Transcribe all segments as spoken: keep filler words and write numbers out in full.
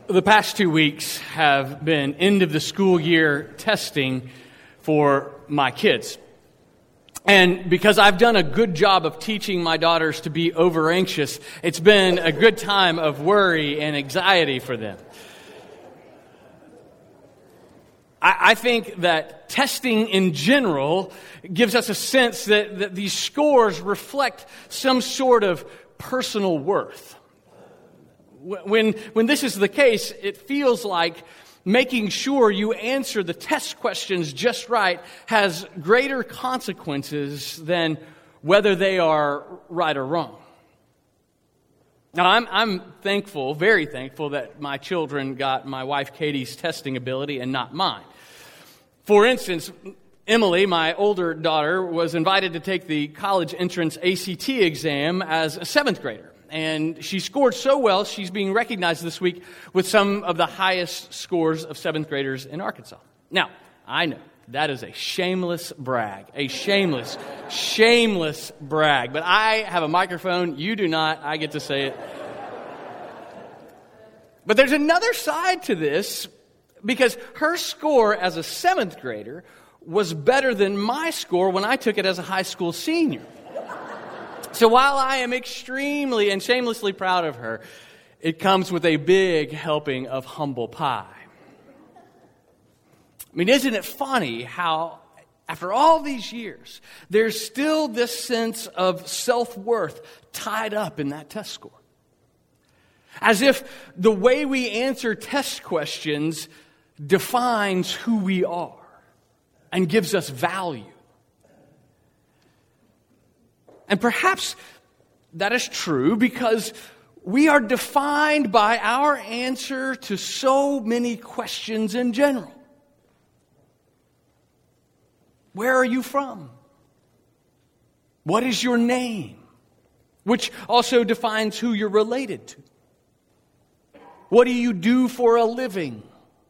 The past two weeks have been end of the school year testing for my kids. And because I've done a good job of teaching my daughters to be over anxious, it's been a good time of worry and anxiety for them. I, I think that testing in general gives us a sense that, that these scores reflect some sort of personal worth. When, when this is the case, it feels like making sure you answer the test questions just right has greater consequences than whether they are right or wrong. Now, I'm, I'm thankful, very thankful, that my children got my wife Katie's testing ability and not mine. For instance, Emily, my older daughter, was invited to take the college entrance A C T exam as a seventh grader. And she scored so well, she's being recognized this week with some of the highest scores of seventh graders in Arkansas. Now, I know that is a shameless brag, a shameless, shameless brag. But I have a microphone, you do not, I get to say it. But there's another side to this, because her score as a seventh grader was better than my score when I took it as a high school senior. So while I am extremely and shamelessly proud of her, it comes with a big helping of humble pie. I mean, isn't it funny how, after all these years, there's still this sense of self-worth tied up in that test score? As if the way we answer test questions defines who we are and gives us value. And perhaps that is true because we are defined by our answer to so many questions in general. Where are you from? What is your name? Which also defines who you're related to. What do you do for a living?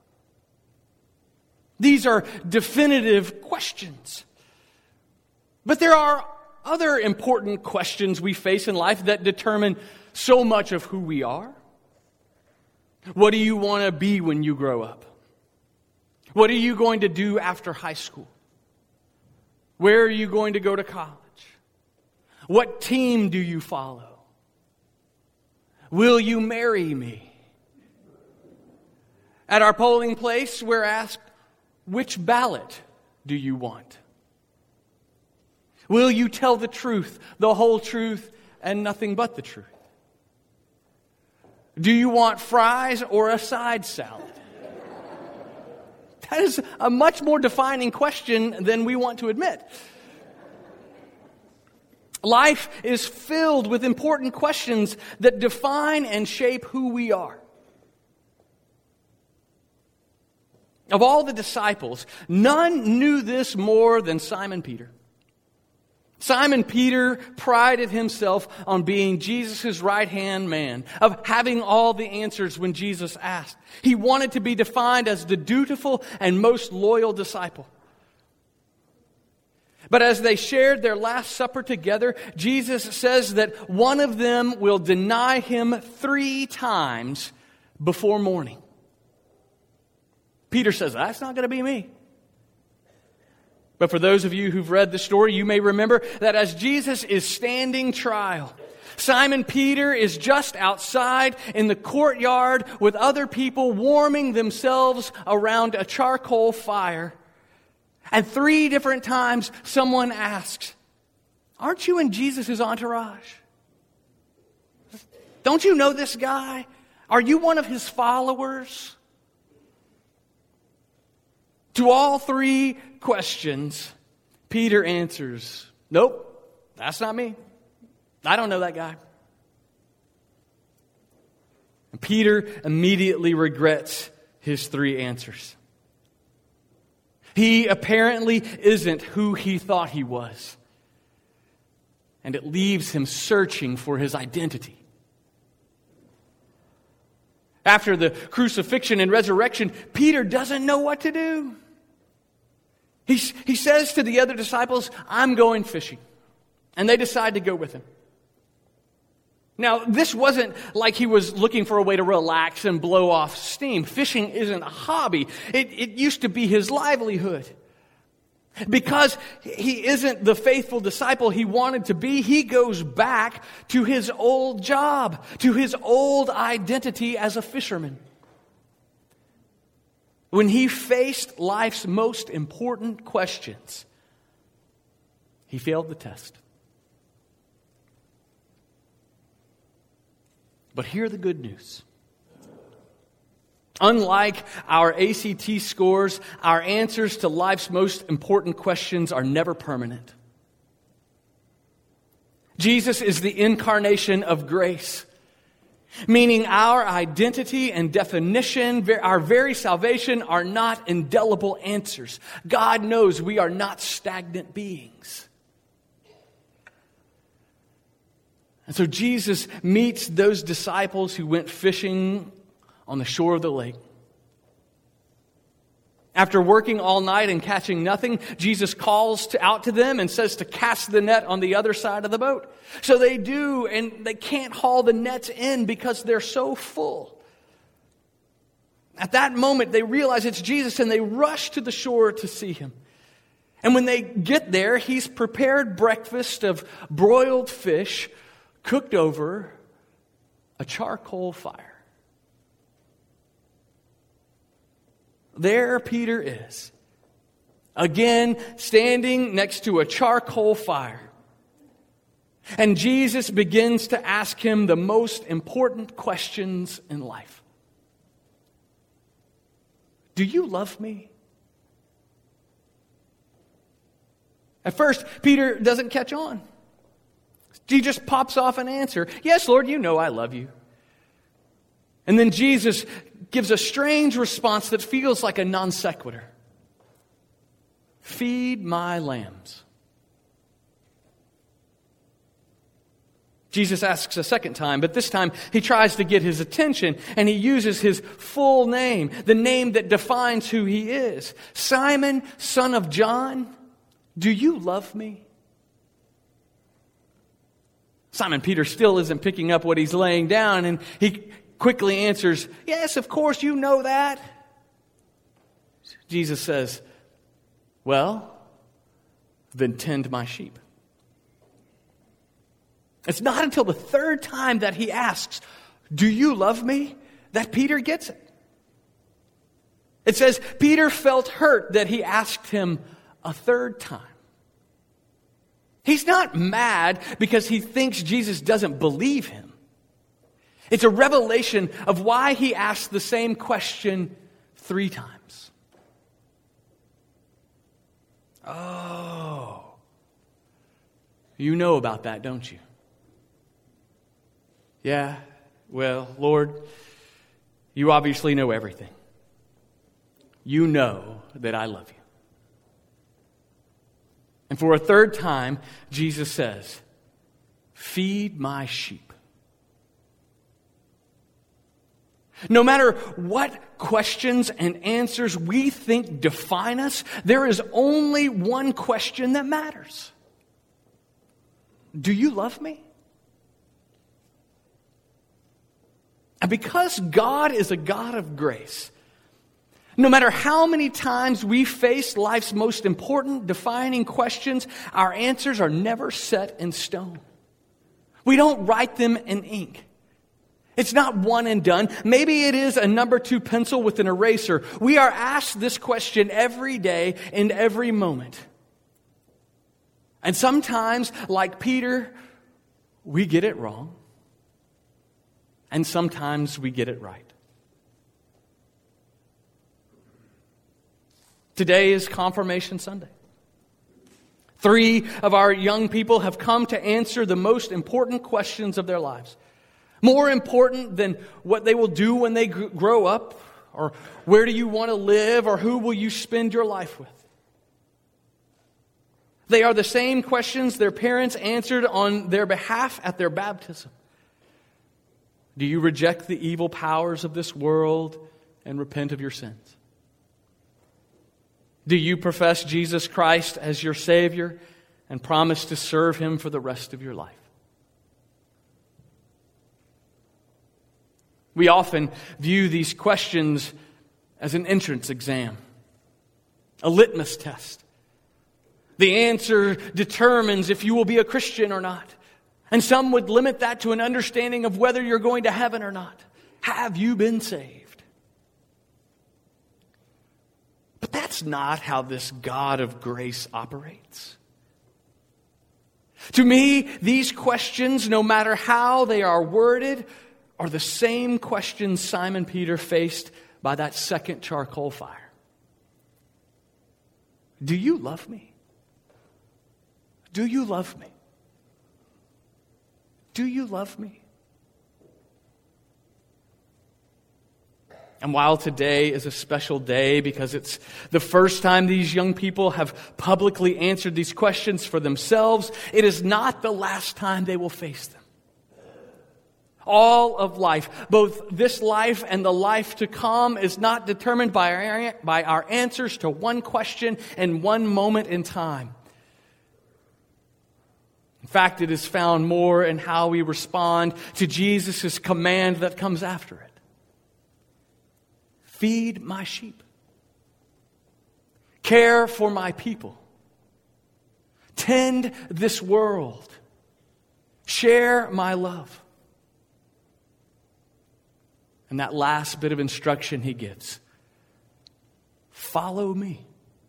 These are definitive questions. But there are other important questions we face in life that determine so much of who we are. What do you want to be when you grow up? What are you going to do after high school? Where are you going to go to college? What team do you follow? Will you marry me? At our polling place, we're asked, which ballot do you want? Will you tell the truth, the whole truth, and nothing but the truth? Do you want fries or a side salad? That is a much more defining question than we want to admit. Life is filled with important questions that define and shape who we are. Of all the disciples, none knew this more than Simon Peter. Simon Peter prided himself on being Jesus' right-hand man, of having all the answers when Jesus asked. He wanted to be defined as the dutiful and most loyal disciple. But as they shared their Last Supper together, Jesus says that one of them will deny him three times before morning. Peter says, that's not going to be me. But for those of you who've read the story, you may remember that as Jesus is standing trial, Simon Peter is just outside in the courtyard with other people warming themselves around a charcoal fire. And three different times someone asks, aren't you in Jesus' entourage? Don't you know this guy? Are you one of his followers? To all three questions, Peter answers, nope, that's not me. I don't know that guy. And Peter immediately regrets his three answers. He apparently isn't who he thought he was. And it leaves him searching for his identity. After the crucifixion and resurrection, Peter doesn't know what to do. He, he says to the other disciples, I'm going fishing. And they decide to go with him. Now, this wasn't like he was looking for a way to relax and blow off steam. Fishing isn't a hobby. It, it used to be his livelihood. Because he isn't the faithful disciple he wanted to be, he goes back to his old job, to his old identity as a fisherman. When he faced life's most important questions, he failed the test. But hear the good news. Unlike our A C T scores, our answers to life's most important questions are never permanent. Jesus is the incarnation of grace, meaning our identity and definition, our very salvation, are not indelible answers. God knows we are not stagnant beings. And so Jesus meets those disciples who went fishing on the shore of the lake. After working all night and catching nothing, Jesus calls to, out to them and says to cast the net on the other side of the boat. So they do, and they can't haul the nets in because they're so full. At that moment, they realize it's Jesus, and they rush to the shore to see him. And when they get there, he's prepared breakfast of broiled fish cooked over a charcoal fire. There Peter is, again standing next to a charcoal fire. And Jesus begins to ask him the most important questions in life. Do you love me? At first, Peter doesn't catch on. He just pops off an answer. Yes, Lord, you know I love you. And then Jesus gives a strange response that feels like a non sequitur. Feed my lambs. Jesus asks a second time, but this time he tries to get his attention, and he uses his full name, the name that defines who he is. Simon, son of John, do you love me? Simon Peter still isn't picking up what he's laying down, and he quickly answers, yes, of course, you know that. Jesus says, well, then tend my sheep. It's not until the third time that he asks, do you love me? That Peter gets it. It says, Peter felt hurt that he asked him a third time. He's not mad because he thinks Jesus doesn't believe him. It's a revelation of why he asked the same question three times. Oh, you know about that, don't you? Yeah, well, Lord, you obviously know everything. You know that I love you. And for a third time, Jesus says, feed my sheep. No matter what questions and answers we think define us, there is only one question that matters. Do you love me? And because God is a God of grace, no matter how many times we face life's most important defining questions, our answers are never set in stone. We don't write them in ink. It's not one and done. Maybe it is a number two pencil with an eraser. We are asked this question every day and every moment. And sometimes, like Peter, we get it wrong. And sometimes we get it right. Today is Confirmation Sunday. Three of our young people have come to answer the most important questions of their lives. More important than what they will do when they grow up, or where do you want to live, or who will you spend your life with. They are the same questions their parents answered on their behalf at their baptism. Do you reject the evil powers of this world and repent of your sins? Do you profess Jesus Christ as your Savior and promise to serve Him for the rest of your life? We often view these questions as an entrance exam, a litmus test. The answer determines if you will be a Christian or not. And some would limit that to an understanding of whether you're going to heaven or not. Have you been saved? But that's not how this God of grace operates. To me, these questions, no matter how they are worded, are the same questions Simon Peter faced by that second charcoal fire. Do you love me? Do you love me? Do you love me? And while today is a special day because it's the first time these young people have publicly answered these questions for themselves, it is not the last time they will face them. All of life, both this life and the life to come, is not determined by our, by our answers to one question in one moment in time. In fact, it is found more in how we respond to Jesus' command that comes after it. Feed my sheep. Care for my people. Tend this world. Share my love. And that last bit of instruction he gives. Follow me.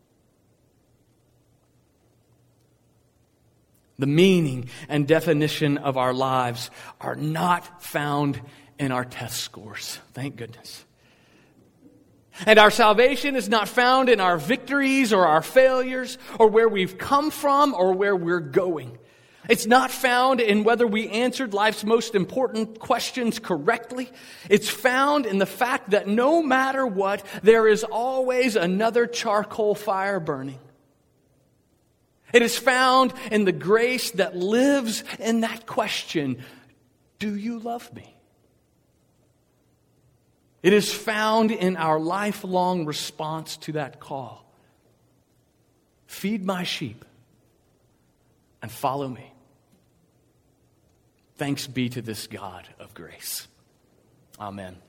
The meaning and definition of our lives are not found in our test scores. Thank goodness. And our salvation is not found in our victories or our failures or where we've come from or where we're going. It's not found in whether we answered life's most important questions correctly. It's found in the fact that no matter what, there is always another charcoal fire burning. It is found in the grace that lives in that question, do you love me? It is found in our lifelong response to that call. Feed my sheep and follow me. Thanks be to this God of grace. Amen.